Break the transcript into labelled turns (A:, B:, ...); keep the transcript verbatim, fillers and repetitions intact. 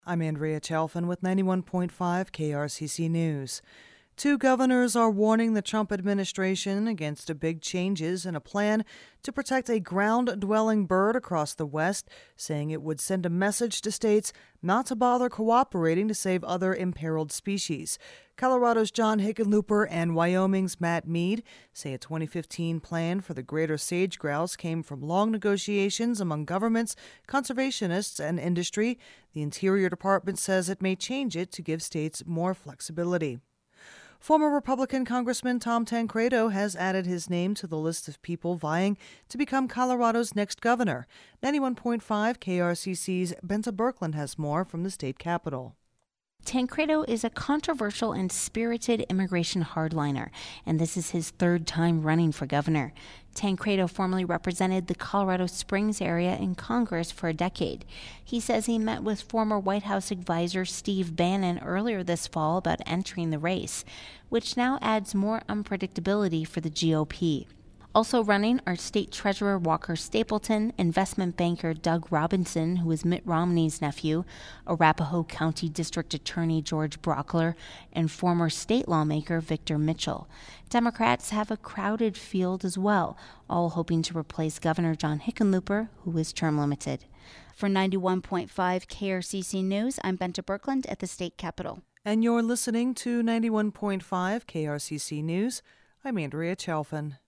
A: I'm Andrea Chalfin with ninety-one point five K R C C News. Two governors are warning the Trump administration against big changes in a plan to protect a ground-dwelling bird across the West, saying it would send a message to states not to bother cooperating to save other imperiled species. Colorado's John Hickenlooper and Wyoming's Matt Mead say a twenty fifteen plan for the greater sage grouse came from long negotiations among governments, conservationists, and industry. The Interior Department says it may change it to give states more flexibility. Former Republican Congressman Tom Tancredo has added his name to the list of people vying to become Colorado's next governor. ninety-one point five K R C C's Benta Birkeland has more from the state capitol.
B: Tancredo is a controversial and spirited immigration hardliner, and this is his third time running for governor. Tancredo formerly represented the Colorado Springs area in Congress for a decade. He says he met with former White House advisor Steve Bannon earlier this fall about entering the race, which now adds more unpredictability for the G O P. Also running are State Treasurer Walker Stapleton, investment banker Doug Robinson, who is Mitt Romney's nephew, Arapahoe County District Attorney George Brockler, and former state lawmaker Victor Mitchell. Democrats have a crowded field as well, all hoping to replace Governor John Hickenlooper, who is term limited.
C: For ninety-one point five K R C C News, I'm Benta Birkeland at the state capitol.
A: And you're listening to ninety-one point five K R C C News. I'm Andrea Chalfin.